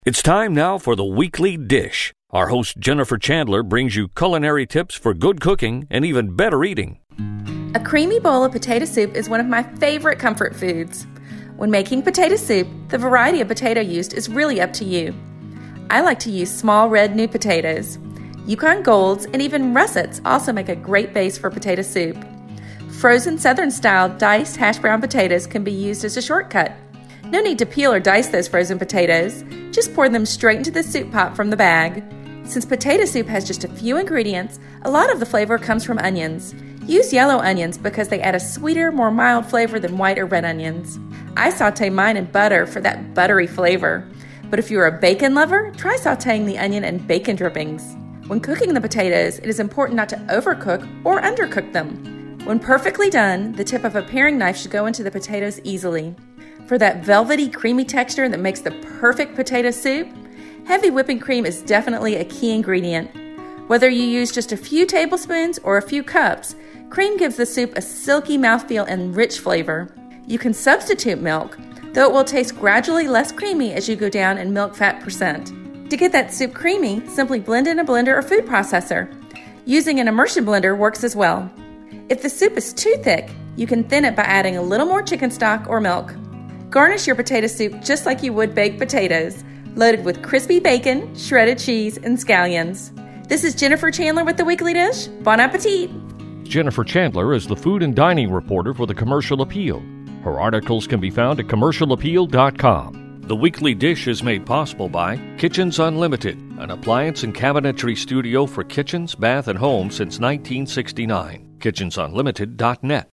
It's time now for the Weekly Dish. Our host Jennifer Chandler brings you culinary tips for good cooking and even better eating. A creamy bowl of potato soup is one of my favorite comfort foods. When making potato soup, the variety of potato used is really up to you. I like to use small red new potatoes. Yukon Golds and even russets also make a great base for potato soup. Frozen Southern-style diced hash brown potatoes can be used as a shortcut. No need to peel or dice those frozen potatoes. Just pour them straight into the soup pot from the bag. Since potato soup has just a few ingredients, a lot of the flavor comes from onions. Use yellow onions because they add a sweeter, more mild flavor than white or red onions. I saute mine in butter for that buttery flavor. But if you're a bacon lover, try sauteing the onion in bacon drippings. When cooking the potatoes, it is important not to overcook or undercook them. When perfectly done, the tip of a paring knife should go into the potatoes easily. For that velvety, creamy texture that makes the perfect potato soup, heavy whipping cream is definitely a key ingredient. Whether you use just a few tablespoons or a few cups, cream gives the soup a silky mouthfeel and rich flavor. You can substitute milk, though it will taste gradually less creamy as you go down in milk fat percent. To get that soup creamy, simply blend in a blender or food processor. Using an immersion blender works as well. If the soup is too thick, you can thin it by adding a little more chicken stock or milk. Garnish your potato soup just like you would baked potatoes, loaded with crispy bacon, shredded cheese, and scallions. This is Jennifer Chandler with the Weekly Dish. Bon appetit! Jennifer Chandler is the food and dining reporter for the Commercial Appeal. Her articles can be found at commercialappeal.com. The Weekly Dish is made possible by Kitchens Unlimited, an appliance and cabinetry studio for kitchens, bath, and home since 1969. kitchensunlimited.net.